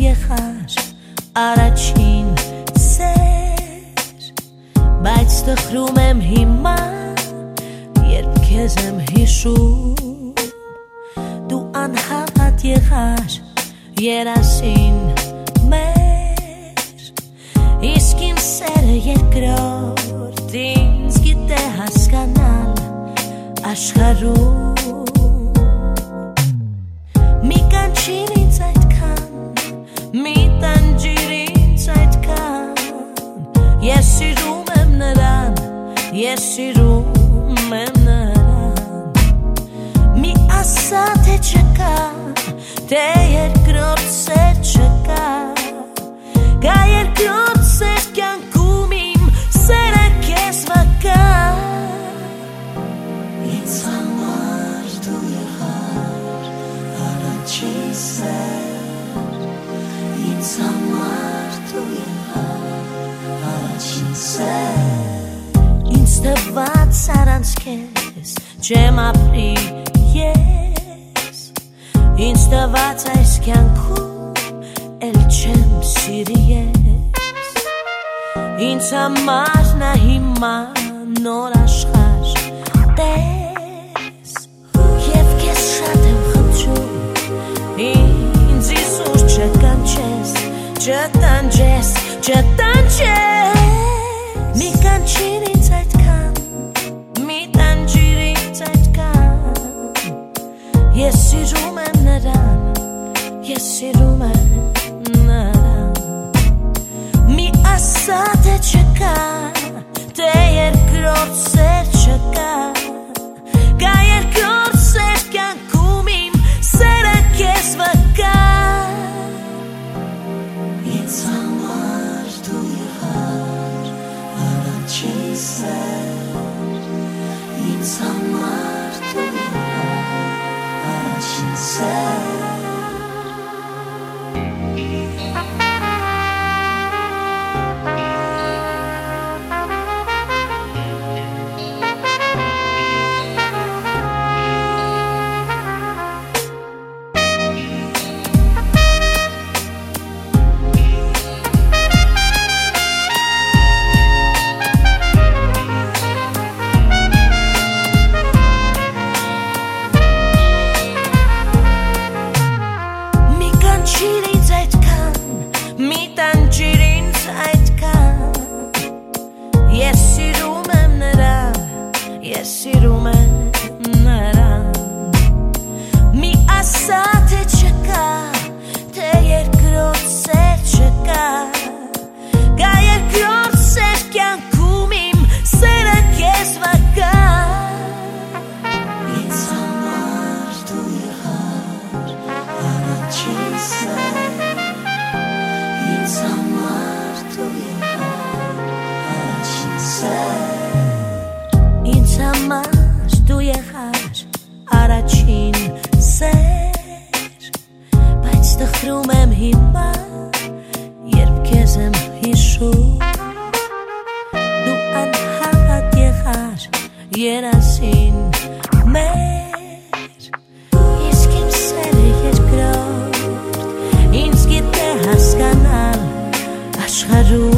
եղար առաջին սեր, բայց տխրում եմ հիմա, երբ քեզ եմ հիշում, դու անհավատ եղար երասին մեր, իսկ իմ սերը երկրորդ ինձ գիտե հասկանալ աշխարհում, մի կանչիր ինձ այդքան, մի տանջիր ինձ այդքան, ես սիրում եմ նրան, ես սիրում եմ նրան, մի ասա թե չկա, թե երկրորդ սեր չկա, կա երկրորդ սեր կյանքում իմ սերը քեզ վկա, ինձ համար դու եղար առաջին սեր, ինձ համար դու եղար առաջին սեր, ինձ տված առանց քեզ չեմ ապրի ես, ինձ տված այս կյանքում էլ չեմ սիրի ես, ինձ համար նա հիմա նոր աշխարհ տես, և քեզ շատ եմ խնդրում, ինձ Իսուս չկանչես, չտանջես, չտանջես, մի կանչիր ինձ այդքան, մի տանջիր ինձ այդքան, ես սիրում եմ նրան, ես սիրում եմ նրան, մի ասա թե չկա, թե երկրորդ սեր չկա, կա երկրորդ սեր կյանքում իմ սերը քեզ վկա, ինձ համար դու եղար առաջին սեր, ինձ համար դու եղար առաջին սեր, երասին մեր, իսկ իմ սերը երկրորդ ինձ գիտե հասկանալ աշխարհում